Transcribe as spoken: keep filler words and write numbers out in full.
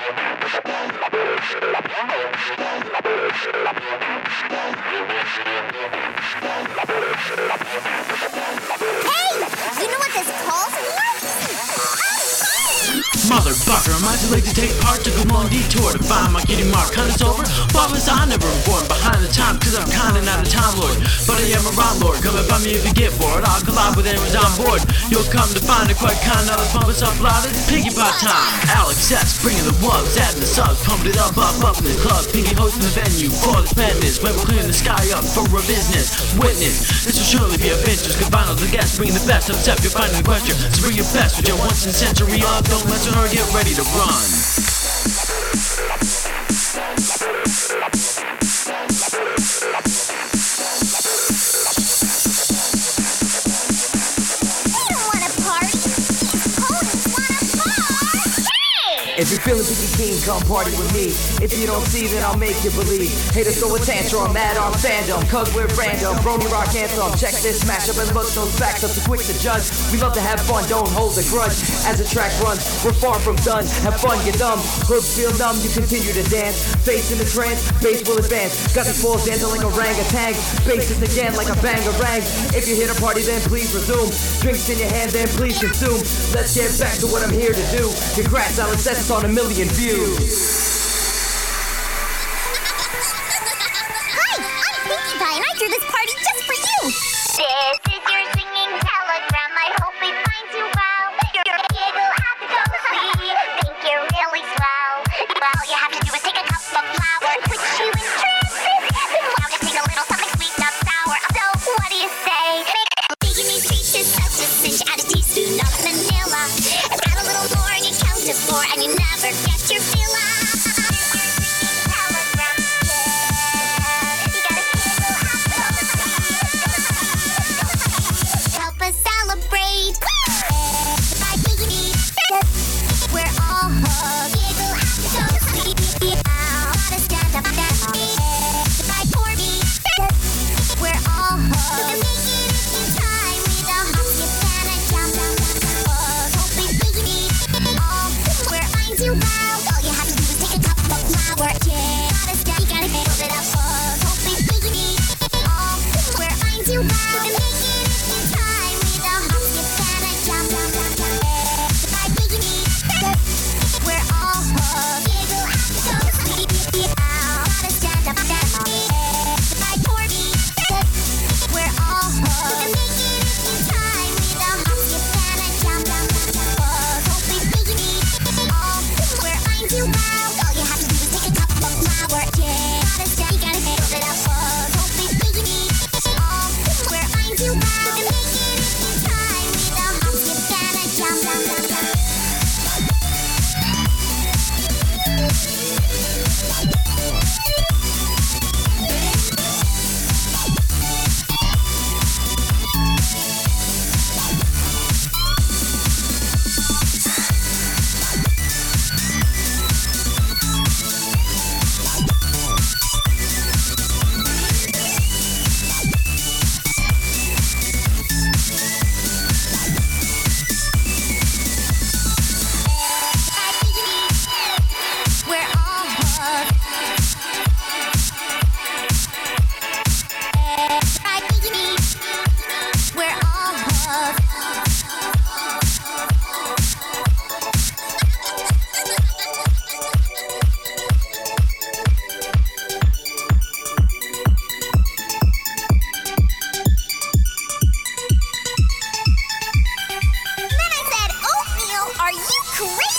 You know what this calls for? Motherfucker, am I too late to take part? Took a long detour to find my kitty mark. Kinda's over? Why was I never born behind the time? Cause I'm kinda not a time lord, but I am a rhyme lord. Come and find me if you get bored. I'll collide with anyone's on board. You'll come to find it quite kind. Now let's pump us up loud. It's Piggy Pot time. Alex S bringing the wubs, adding the subs, pumping it up, up, up in the club. Pinky hosting the venue for this madness. When we're clearing the sky up for a business. Witness, this will surely be of interest. Combine all the guests, bringing the best. Upset, you're finding the question. So bring your best with your once in a century of. Don't mess with her, get ready to run. If you're feeling Pinky Keen, come party with me. If you don't see, then I'll make you believe. Haters throw a tantrum, mad on fandom, cause we're random. Brony rock anthem, check this smash up and look those facts up too quick to judge. We love to have fun, don't hold a grudge. As the track runs, we're far from done. Have fun, get dumb, hooks feel numb, you continue to dance. Face in the trance, bass will advance. Got these balls dancing like orangutan. Bass is again like a bangarang. If you hit a party, then please resume. Drinks in your hand, then please consume. Let's get back to what I'm here to do. Congrats, Alex, that's on a million views. Hi, I'm Pinkie Pie, and I threw this party just for you. This is your singing telegram. I hope it finds you well. Your giggle has to go see. Think you're really swell. Well, all you have to do is take a cup of flour, put you in trances. Then wow, just take a little something sweet, not sour. So, what do you say? Making me peaches, such a cinch. Add a teaspoon of vanilla. Add a little more and you count to four, and you never get your fill up. Help us celebrate. We're all hugged. Giggle so sweet. Gotta stand up now. By Corby. We're all hugged. Make it in time with a hop, skip, and a jump. Hope we piggy. All we're fine to wow. All you have to do is take a cup of flour. Yeah, gotta step, you gotta build it up. Hope we piggy. All we're fine to wow. Make it in time with a hop, skip, and a jump. By piggy. We're all hugged. Giggle so sweet. Gotta stand up now. By Corby. We're all hugged. Make it in time with a hop, skip, and a jump. Hope we piggy. All we're fine to wow. All you have to do is take a cup of flour. Yeah, gotta step, you gotta build it up. Hope we piggy. All we're fine to wow. Make it in time with a hop, skip, and a jump. We're all hugged. We're all hugged. Then I said, oatmeal, are you crazy?